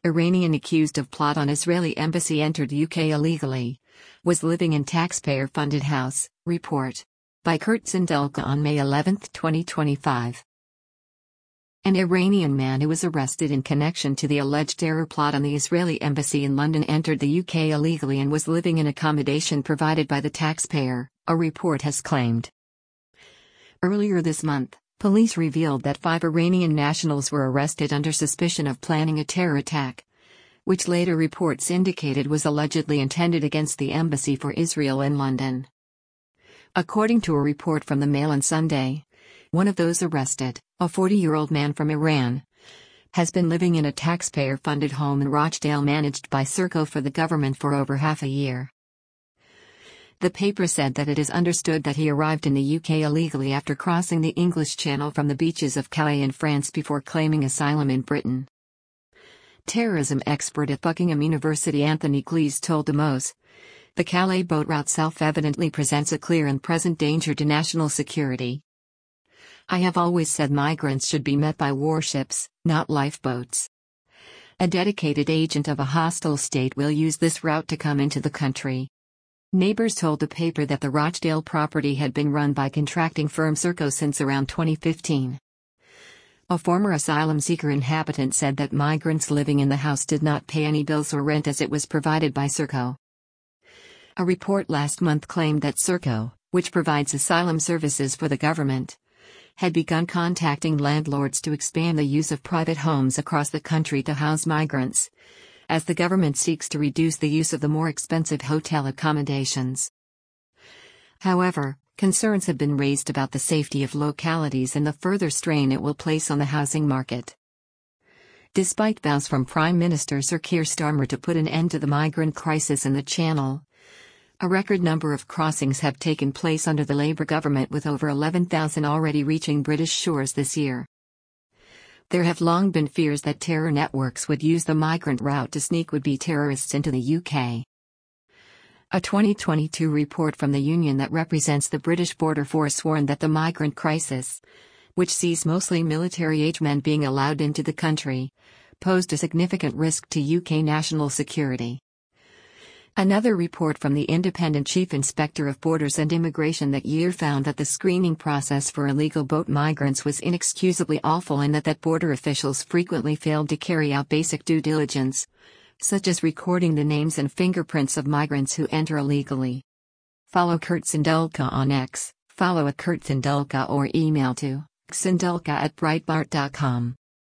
Iranian accused of plot on Israeli embassy entered UK illegally. Was living in taxpayer-funded house, report. By Kurt Sindelka on May 11, 2025. An Iranian man who was arrested in connection to the alleged terror plot on the Israeli embassy in London entered the UK illegally and was living in accommodation provided by the taxpayer, a report has claimed. Earlier this month, police revealed that 5 Iranian nationals were arrested under suspicion of planning a terror attack, which later reports indicated was allegedly intended against the embassy for Israel in London. According to a report from the Mail on Sunday, one of those arrested, a 40-year-old man from Iran, has been living in a taxpayer-funded home in Rochdale managed by Serco for the government for over half a year. The paper said that it is understood that he arrived in the UK illegally after crossing the English Channel from the beaches of Calais in France before claiming asylum in Britain. Terrorism expert at Buckingham University Anthony Glees told Demos, "The Calais boat route self-evidently presents a clear and present danger to national security. I have always said migrants should be met by warships, not lifeboats. A dedicated agent of a hostile state will use this route to come into the country." Neighbors told the paper that the Rochdale property had been run by contracting firm Serco since around 2015. A former asylum seeker inhabitant said that migrants living in the house did not pay any bills or rent as it was provided by Serco. A report last month claimed that Serco, which provides asylum services for the government, had begun contacting landlords to expand the use of private homes across the country to house migrants, as the government seeks to reduce the use of the more expensive hotel accommodations. However, concerns have been raised about the safety of localities and the further strain it will place on the housing market. Despite vows from Prime Minister Sir Keir Starmer to put an end to the migrant crisis in the Channel, a record number of crossings have taken place under the Labour government, with over 11,000 already reaching British shores this year. There have long been fears that terror networks would use the migrant route to sneak would-be terrorists into the UK. A 2022 report from the union that represents the British Border Force warned that the migrant crisis, which sees mostly military-age men being allowed into the country, posed a significant risk to UK national security. Another report from the Independent Chief Inspector of Borders and Immigration that year found that the screening process for illegal boat migrants was inexcusably awful and that border officials frequently failed to carry out basic due diligence, such as recording the names and fingerprints of migrants who enter illegally. Follow Kurt Sindelka on X, follow @KurtSindelka or email to sindelka@breitbart.com.